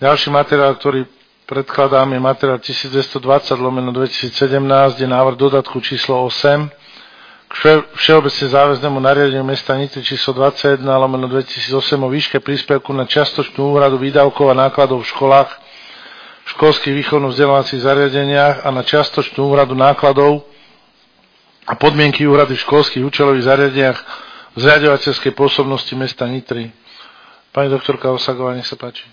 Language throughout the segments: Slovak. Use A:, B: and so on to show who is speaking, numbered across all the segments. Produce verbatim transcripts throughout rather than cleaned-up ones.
A: Ďalší materiál, ktorý predkladám, je materiál tisícdvestodvadsať lomeno dvetisícsedemnásť, je návrh dodatku číslo osem k všeobecne záväznému nariadeniu mesta Nitry číslo dvadsaťjeden lomeno dvetisícosem o výške príspevku na čiastočnú úhradu výdavkov a nákladov v školách, školských výchovno-vzdelávacích zariadeniach a na čiastočnú úhradu nákladov a podmienky úhrady v školských účelových zariadeniach v zriaďovateľskej pôsobnosti mesta Nitry. Pani doktorka Osagová, nech sa páči.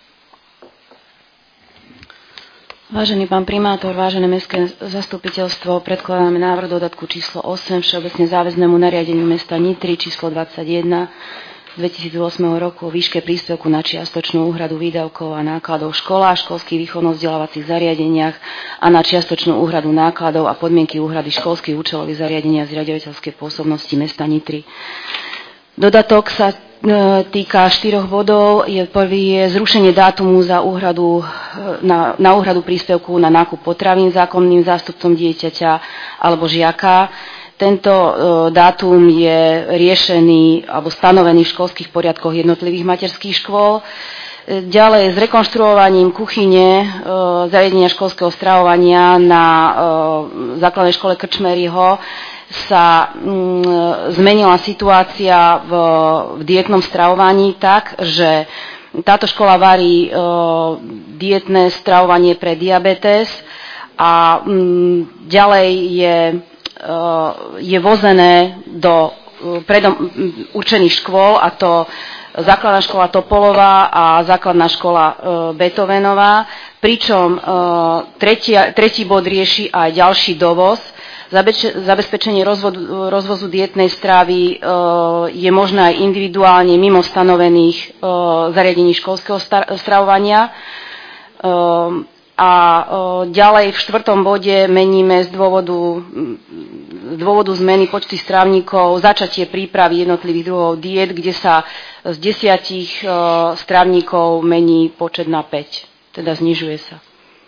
B: Vážený pán primátor, vážené mestské zastupiteľstvo, predkladáme návrh dodatku číslo osem všeobecne záväznému nariadeniu mesta Nitry číslo dvadsaťjeden dvetisícosem roku o výške príspevku na čiastočnú úhradu výdavkov a nákladov v školách, školských výchovno-vzdelávacích zariadeniach a na čiastočnú úhradu nákladov a podmienky úhrady školských účelových zariadení a zriaďovateľskej pôsobnosti mesta Nitry. Dodatok sa týka štyroch bodov. Je, prvý je zrušenie dátumu za úhradu, na, na úhradu príspevku na nákup potravín zákonným zástupcom dieťaťa alebo žiaka. Tento e, dátum je riešený alebo stanovený v školských poriadkoch jednotlivých materských škôl. E, ďalej s rekonštruovaním kuchyne e, zariadenia školského stravovania na e, základnej škole Krčmeryho sa mm, zmenila situácia v, v dietnom stravovaní tak, že táto škola varí e, dietné stravovanie pre diabetes a mm, ďalej je, e, je vozené do predom určených škôl, a to základná škola Topolová a základná škola e, Beethovenová, pričom e, tretí, tretí bod rieši aj ďalší dovoz. Zabezpečenie rozvodu, rozvozu dietnej stravy e, je možné aj individuálne mimo stanovených e, zariadení školského star- stravovania. E, a e, ďalej v štvrtom bode meníme z dôvodu, z dôvodu zmeny počty strávnikov začatie prípravy jednotlivých druhov diét, kde sa z desiatich e, strávnikov mení počet na päť, teda znižuje sa.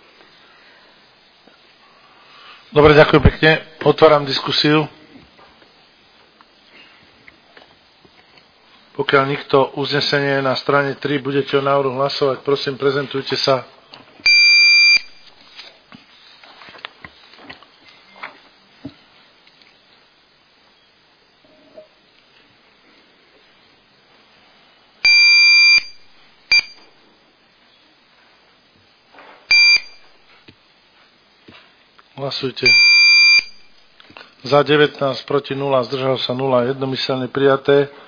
A: Dobre, ďakujem pekne. Otváram diskusiu. Pokiaľ nikto uznesenie na strane tri budete o návrhu hlasovať, prosím, prezentujte sa. Hlasujte. Za devätnásť, proti nula, zdržal sa nula, jednomyselne prijaté.